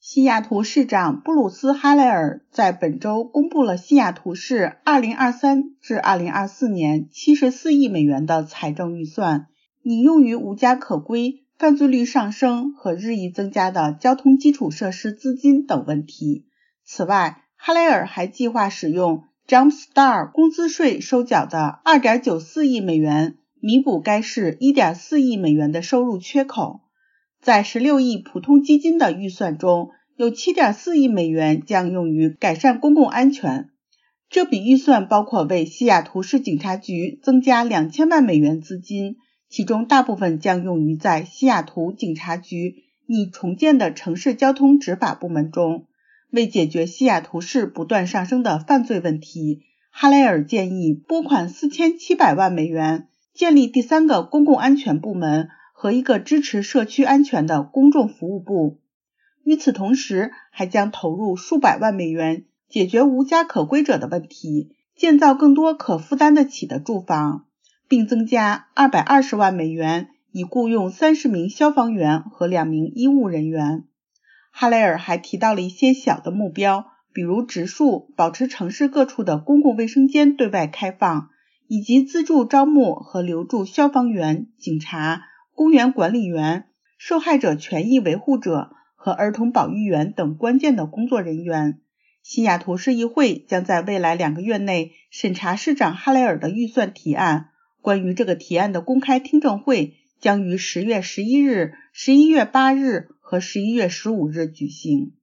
西雅图市长布鲁斯·哈雷尔在本周公布了西雅图市2023至2024年74亿美元的财政预算，拟用于无家可归、犯罪率上升和日益增加的交通基础设施资金等问题。此外，哈雷尔还计划使用 Jumpstart 工资税收缴的 2.94 亿美元，弥补该市 1.4 亿美元的收入缺口。在16亿普通基金的预算中，有 7.4 亿美元将用于改善公共安全。这笔预算包括为西雅图市警察局增加2000万美元资金，其中大部分将用于在西雅图警察局拟重建的城市交通执法部门中。为解决西雅图市不断上升的犯罪问题，哈雷尔建议拨款4700万美元，建立第3个公共安全部门和一个支持社区安全的公众服务部。与此同时，还将投入数百万美元解决无家可归者的问题，建造更多可负担得起的住房，并增加220万美元以雇用30名消防员和2名医务人员。哈雷尔还提到了一些小的目标，比如植树、保持城市各处的公共卫生间对外开放，以及资助招募和留住消防员、警察、公园管理员、受害者权益维护者和儿童保育员等关键的工作人员。西雅图市议会将在未来2个月内审查市长哈雷尔的预算提案，关于这个提案的公开听证会将于10月11日、11月8日和11月15日举行。